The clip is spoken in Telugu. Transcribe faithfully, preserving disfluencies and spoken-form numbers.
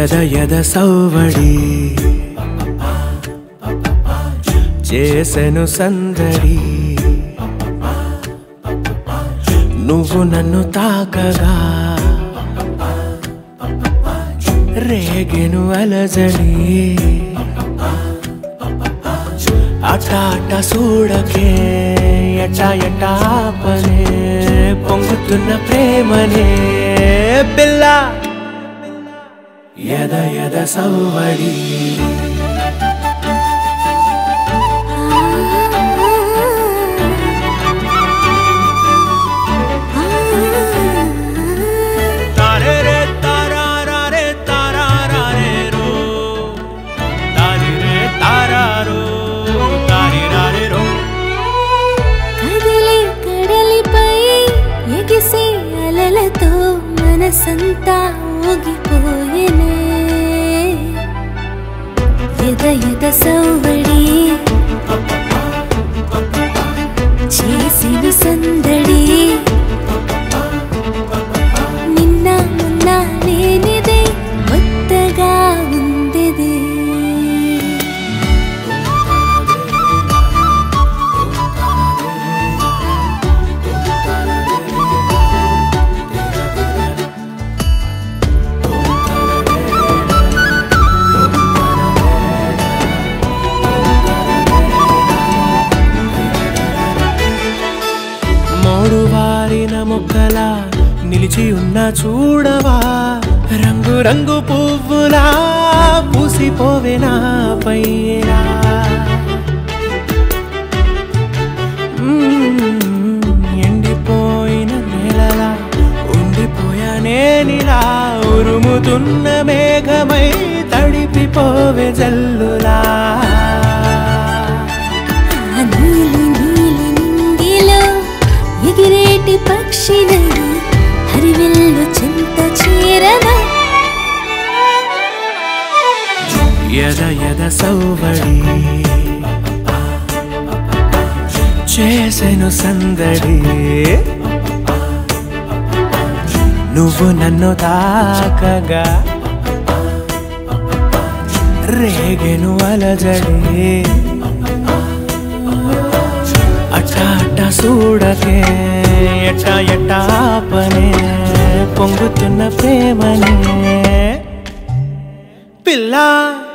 యద యద సౌవడి చేసెను సందడి నువ్వు నన్ను తాకగా రేగెను అలజడి అట అట చూడకే ఎట ఎట ఆపనే పొంగుతున్న ప్రేమనే పిల్ల యద యద సౌవడి మనసంతా ఊగిపోయేనే యద యద సౌవడి చేసిన సందడి నిన్న మొన్న లేనిదే కొత్తగా ఉందిదే మొక్కలా నిలిచి ఉన్న చూడవా రంగు రంగు పువ్వులా పూసిపోవే నా పైనా ఎండిపోయిన నేలలా ఉండిపోయా నేనిలా ఉరుముతున్న మేఘమై తడిపిపోవే జల్లులా ఎగిరేటి పక్షినై హరివిల్లు చింత చేరన యద యద సౌవడి చేసెను సందడి నువ్వు నన్ను తాకగా రేగెను అలజడి అట్ట అట్ట చూడకే ఎట్ట ఎట్ట ఆపనే పొంగుతున్న ప్రేమనే పిల్ల